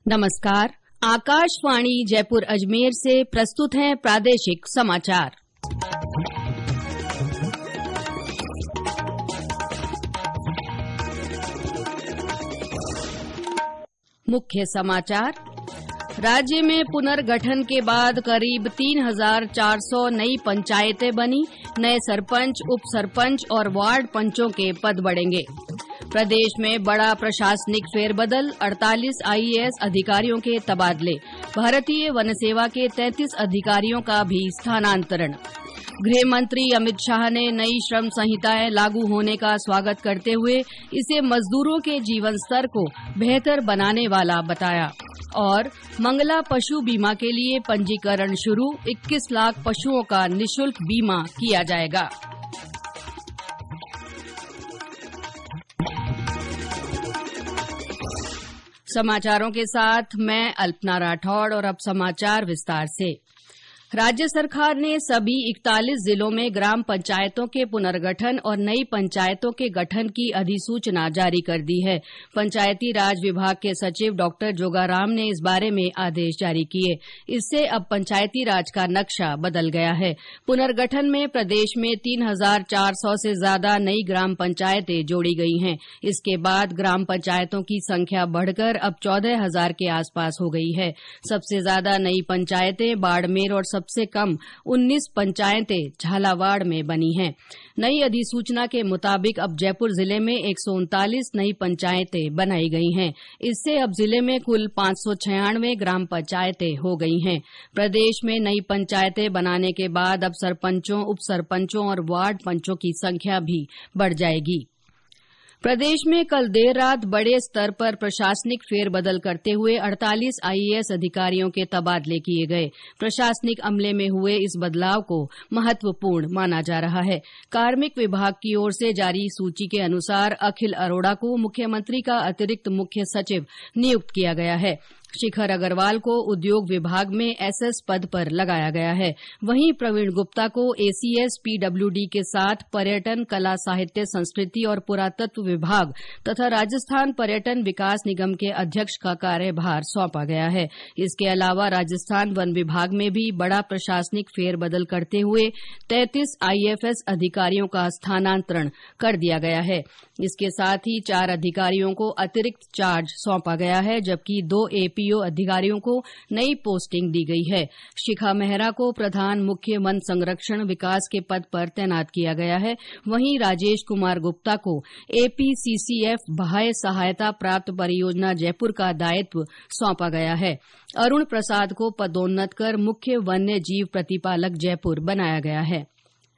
नमस्कार। आकाशवाणी जयपुर अजमेर से प्रस्तुत हैं प्रादेशिक समाचार। मुख्य समाचार। राज्य में पुनर्गठन के बाद करीब 3,400 नई पंचायतें बनी। नए सरपंच, उप सरपंच और वार्ड पंचों के पद बढ़ेंगे। प्रदेश में बड़ा प्रशासनिक फेरबदल, 48 आईएएस अधिकारियों के तबादले। भारतीय वन सेवा के 33 अधिकारियों का भी स्थानांतरण। गृह मंत्री अमित शाह ने नई श्रम संहिताएं लागू होने का स्वागत करते हुए इसे मजदूरों के जीवन स्तर को बेहतर बनाने वाला बताया। और मंगला पशु बीमा के लिए पंजीकरण शुरू, 21 लाख पशुओं का निःशुल्क बीमा किया जाएगा। समाचारों के साथ मैं अल्पना राठौड़ और अब समाचार विस्तार से। राज्य सरकार ने सभी 41 जिलों में ग्राम पंचायतों के पुनर्गठन और नई पंचायतों के गठन की अधिसूचना जारी कर दी है। पंचायती राज विभाग के सचिव डॉक्टर जोगाराम ने इस बारे में आदेश जारी किए। इससे अब पंचायती राज का नक्शा बदल गया है। पुनर्गठन में प्रदेश में 3,400 से ज्यादा नई ग्राम पंचायतें जोड़ी गई हैं। इसके बाद ग्राम पंचायतों की संख्या बढ़कर अब 14,000 के आसपास हो गई है। सबसे ज्यादा नई पंचायतें बाड़मेर और सबसे कम 19 पंचायतें झालावाड़ में बनी हैं। नई अधिसूचना के मुताबिक अब जयपुर जिले में 139 नई पंचायतें बनाई गई हैं। इससे अब जिले में कुल 596 ग्राम पंचायतें हो गई हैं। प्रदेश में नई पंचायतें बनाने के बाद अब सरपंचों, उप सरपंचों और वार्ड पंचों की संख्या भी बढ़ जाएगी। प्रदेश में कल देर रात बड़े स्तर पर प्रशासनिक फेरबदल करते हुए 48 आईएएस अधिकारियों के तबादले किए गए। प्रशासनिक अमले में हुए इस बदलाव को महत्वपूर्ण माना जा रहा है। कार्मिक विभाग की ओर से जारी सूची के अनुसार अखिल अरोड़ा को मुख्यमंत्री का अतिरिक्त मुख्य सचिव नियुक्त किया गया है। शिखर अग्रवाल को उद्योग विभाग में एसएस पद पर लगाया गया है। वहीं प्रवीण गुप्ता को एसीएस पीडब्ल्यूडी के साथ पर्यटन, कला, साहित्य, संस्कृति और पुरातत्व विभाग तथा राजस्थान पर्यटन विकास निगम के अध्यक्ष का कार्यभार सौंपा गया है। इसके अलावा राजस्थान वन विभाग में भी बड़ा प्रशासनिक फेरबदल करते हुए 33 आईएफएस अधिकारियों का स्थानांतरण कर दिया गया है। इसके साथ ही 4 अधिकारियों को अतिरिक्त चार्ज सौंपा गया है, जबकि 2 एपीओ अधिकारियों को नई पोस्टिंग दी गई है। शिखा मेहरा को प्रधान मुख्य वन संरक्षण विकास के पद पर तैनात किया गया है। वहीं राजेश कुमार गुप्ता को एपीसीसीएफ बाह्य सहायता प्राप्त परियोजना जयपुर का दायित्व सौंपा गया है। अरुण प्रसाद को पदोन्नत कर मुख्य वन्य जीव प्रतिपालक जयपुर बनाया गया है।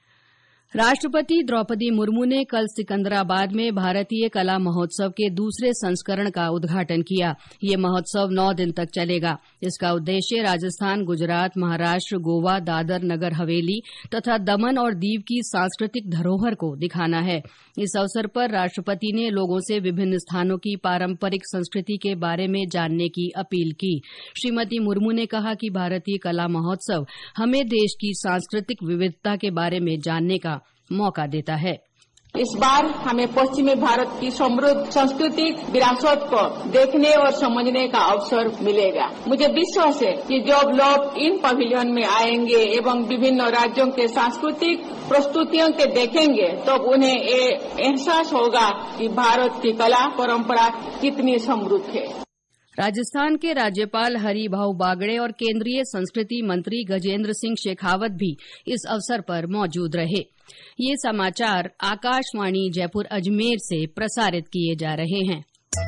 राष्ट्रपति द्रौपदी मुर्मू ने कल सिकंदराबाद में भारतीय कला महोत्सव के दूसरे संस्करण का उद्घाटन किया। ये महोत्सव 9 दिन तक चलेगा। इसका उद्देश्य राजस्थान, गुजरात, महाराष्ट्र, गोवा, दादर नगर हवेली तथा दमन और दीव की सांस्कृतिक धरोहर को दिखाना है। इस अवसर पर राष्ट्रपति ने लोगों से विभिन्न स्थानों की पारंपरिक संस्कृति के बारे में जानने की अपील की। श्रीमती मुर्मू ने कहा कि भारतीय कला महोत्सव हमें देश की सांस्कृतिक विविधता के बारे में जानने का मौका देता है। इस बार हमें पश्चिमी भारत की समृद्ध सांस्कृतिक विरासत को देखने और समझने का अवसर मिलेगा। मुझे विश्वास है कि जब लोग इन पवेलियन में आएंगे एवं विभिन्न राज्यों के सांस्कृतिक प्रस्तुतियों के देखेंगे तो उन्हें ये एहसास होगा कि भारत की कला परंपरा कितनी समृद्ध है। राजस्थान के राज्यपाल हरिभाऊ बागड़े और केंद्रीय संस्कृति मंत्री गजेंद्र सिंह शेखावत भी इस अवसर पर मौजूद रहे। ये समाचार आकाशवाणी जयपुर अजमेर से प्रसारित किए जा रहे हैं।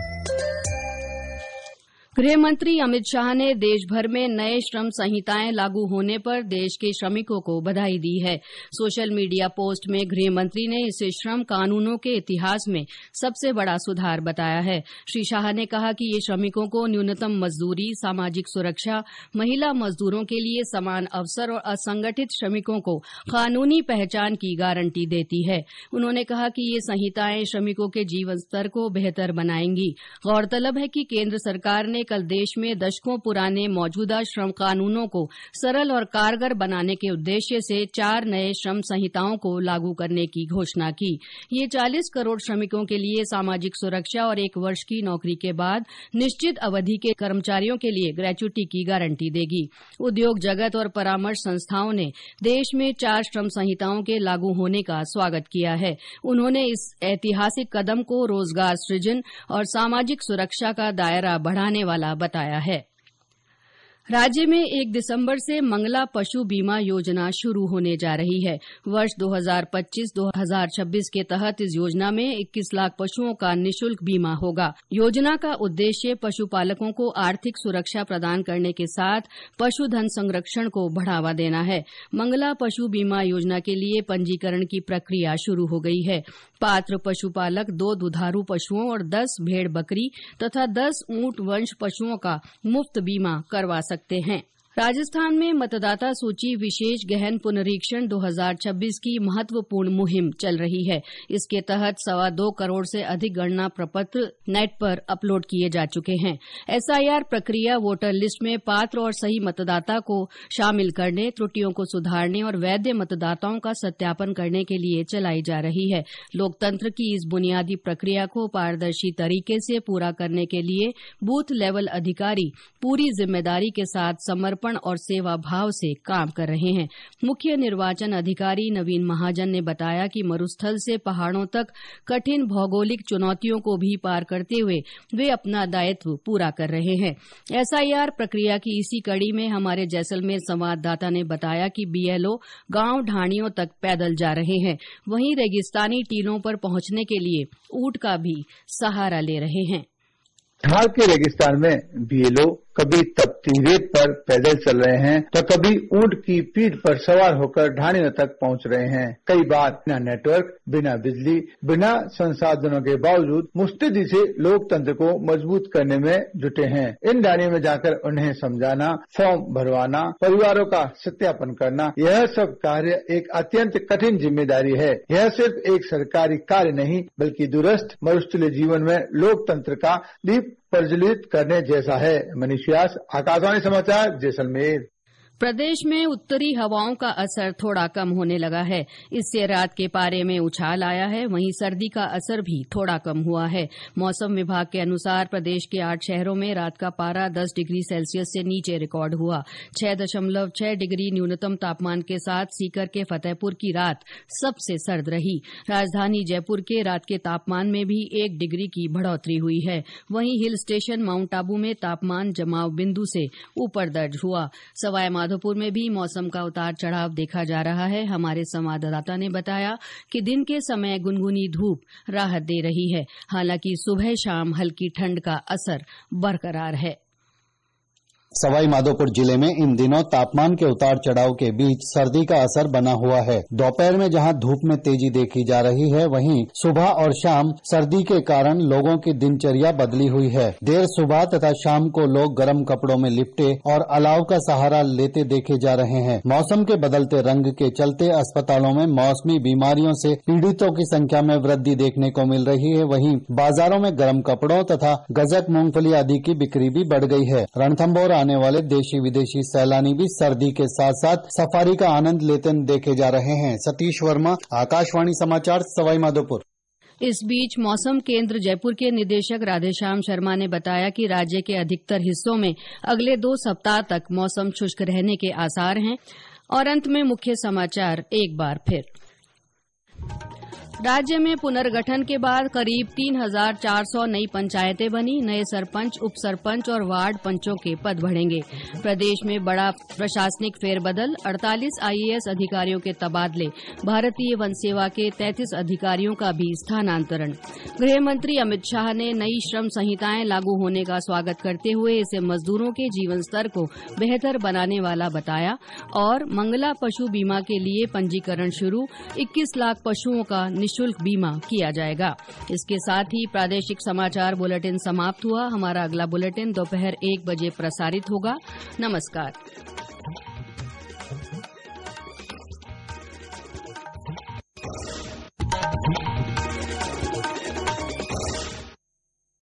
गृह मंत्री अमित शाह ने देश भर में नए श्रम संहिताएं लागू होने पर देश के श्रमिकों को बधाई दी है। सोशल मीडिया पोस्ट में गृह मंत्री ने इसे श्रम कानूनों के इतिहास में सबसे बड़ा सुधार बताया है। श्री शाह ने कहा कि ये श्रमिकों को न्यूनतम मजदूरी, सामाजिक सुरक्षा, महिला मजदूरों के लिए समान अवसर और असंगठित श्रमिकों को कानूनी पहचान की गारंटी देती है। उन्होंने कहा कि ये संहिताएं श्रमिकों के जीवन स्तर को बेहतर बनाएंगी। गौरतलब है कि केंद्र सरकार ने कल देश में दशकों पुराने मौजूदा श्रम कानूनों को सरल और कारगर बनाने के उद्देश्य से 4 नए श्रम संहिताओं को लागू करने की घोषणा की। ये 40 करोड़ श्रमिकों के लिए सामाजिक सुरक्षा और 1 वर्ष की नौकरी के बाद निश्चित अवधि के कर्मचारियों के लिए ग्रेच्युटी की गारंटी देगी। उद्योग जगत और परामर्श संस्थाओं ने देश में 4 श्रम संहिताओं के लागू होने का स्वागत किया है। उन्होंने इस ऐतिहासिक कदम को रोजगार सृजन और सामाजिक सुरक्षा का दायरा बढ़ाने वाला बताया है। राज्य में 1 दिसंबर से मंगला पशु बीमा योजना शुरू होने जा रही है। वर्ष 2025-2026 के तहत इस योजना में 21 लाख पशुओं का निशुल्क बीमा होगा। योजना का उद्देश्य पशुपालकों को आर्थिक सुरक्षा प्रदान करने के साथ पशुधन संरक्षण को बढ़ावा देना है। मंगला पशु बीमा योजना के लिए पंजीकरण की प्रक्रिया शुरू हो गई है। पात्र पशुपालक 2 दुधारू पशुओं और 10 भेड़ बकरी तथा 10 ऊंट वंश पशुओं का मुफ्त बीमा करवा सकते हैं। राजस्थान में मतदाता सूची विशेष गहन पुनरीक्षण 2026 की महत्वपूर्ण मुहिम चल रही है। इसके तहत 2.25 करोड़ से अधिक गणना प्रपत्र नेट पर अपलोड किए जा चुके हैं। एसआईआर प्रक्रिया वोटर लिस्ट में पात्र और सही मतदाता को शामिल करने, त्रुटियों को सुधारने और वैध मतदाताओं का सत्यापन करने के लिए चलाई जा रही है। लोकतंत्र की इस बुनियादी प्रक्रिया को पारदर्शी तरीके से पूरा करने के लिए बूथ लेवल अधिकारी पूरी जिम्मेदारी के साथ समर्पण और सेवा भाव से काम कर रहे हैं। मुख्य निर्वाचन अधिकारी नवीन महाजन ने बताया कि मरुस्थल से पहाड़ों तक कठिन भौगोलिक चुनौतियों को भी पार करते हुए वे अपना दायित्व पूरा कर रहे हैं। एसआईआर प्रक्रिया की इसी कड़ी में हमारे जैसलमेर संवाददाता ने बताया कि बीएलओ गांव ढाणियों तक पैदल जा रहे हैं। वहीं रेगिस्तानी टीलों पर पहुंचने के लिए ऊंट का भी सहारा ले रहे हैं। ढाल के रेगिस्तान में बीएलओ कभी तपती रेत पर पैदल चल रहे हैं तो कभी ऊंट की पीठ पर सवार होकर ढाणियों तक पहुंच रहे हैं। कई बार बिना नेटवर्क, बिना बिजली, बिना संसाधनों के बावजूद मुस्तैदी से लोकतंत्र को मजबूत करने में जुटे हैं। इन ढाणियों में जाकर उन्हें समझाना, फॉर्म भरवाना, परिवारों का सत्यापन करना, यह सब कार्य एक अत्यंत कठिन जिम्मेदारी है। यह सिर्फ एक सरकारी कार्य नहीं बल्कि दूरस्थ मरुस्थलीय जीवन में लोकतंत्र का दीप प्रज्वलित करने जैसा है। मनीष व्यास, आकाशवाणी समाचार, जैसलमेर। प्रदेश में उत्तरी हवाओं का असर थोड़ा कम होने लगा है। इससे रात के पारे में उछाल आया है। वहीं सर्दी का असर भी थोड़ा कम हुआ है। मौसम विभाग के अनुसार प्रदेश के 8 शहरों में रात का पारा 10 डिग्री सेल्सियस से नीचे रिकॉर्ड हुआ। 6.6 डिग्री न्यूनतम तापमान के साथ सीकर के फतेहपुर की रात सबसे सर्द रही। राजधानी जयपुर के रात के तापमान में भी 1 डिग्री की बढ़ोतरी हुई है। वहीं हिल स्टेशन माउंट आबू में तापमान जमाव बिंदु से ऊपर दर्ज हुआ। सवाई माधोपुर में भी मौसम का उतार चढ़ाव देखा जा रहा है। हमारे संवाददाता ने बताया कि दिन के समय गुनगुनी धूप राहत दे रही है। हालांकि सुबह शाम हल्की ठंड का असर बरकरार है। सवाई माधोपुर जिले में इन दिनों तापमान के उतार चढ़ाव के बीच सर्दी का असर बना हुआ है। दोपहर में जहां धूप में तेजी देखी जा रही है, वहीं सुबह और शाम सर्दी के कारण लोगों की दिनचर्या बदली हुई है। देर सुबह तथा शाम को लोग गर्म कपड़ों में लिपटे और अलाव का सहारा लेते देखे जा रहे हैं। मौसम के बदलते रंग के चलते अस्पतालों में मौसमी बीमारियों से पीड़ितों की संख्या में वृद्धि देखने को मिल रही है। वहीं बाजारों में गर्म कपड़ों तथा गजक, मूंगफली आदि की बिक्री भी बढ़ गई है। रणथंभौर आने वाले देशी विदेशी सैलानी भी सर्दी के साथ साथ सफारी का आनंद लेते देखे जा रहे हैं। सतीश वर्मा, आकाशवाणी समाचार, सवाई माधोपुर। इस बीच मौसम केंद्र जयपुर के निदेशक राधेश्याम शर्मा ने बताया कि राज्य के अधिकतर हिस्सों में अगले 2 सप्ताह तक मौसम शुष्क रहने के आसार हैं। और अंत में मुख्य समाचार एक बार फिर। राज्य में पुनर्गठन के बाद करीब 3,400 नई पंचायतें बनी। नए सरपंच, उप सरपंच और वार्ड पंचों के पद बढ़ेंगे। प्रदेश में बड़ा प्रशासनिक फेरबदल, 48 आईएएस अधिकारियों के तबादले। भारतीय वन सेवा के 33 अधिकारियों का भी स्थानांतरण। गृह मंत्री अमित शाह ने नई श्रम संहिताएं लागू होने का स्वागत करते हुए इसे मजदूरों के जीवन स्तर को बेहतर बनाने वाला बताया। और मंगला पशु बीमा के लिए पंजीकरण शुरू, 21 लाख पशुओं का निःशुल्क बीमा किया जाएगा। इसके साथ ही प्रादेशिक समाचार बुलेटिन समाप्त हुआ। हमारा अगला बुलेटिन दोपहर 1 बजे प्रसारित होगा। नमस्कार।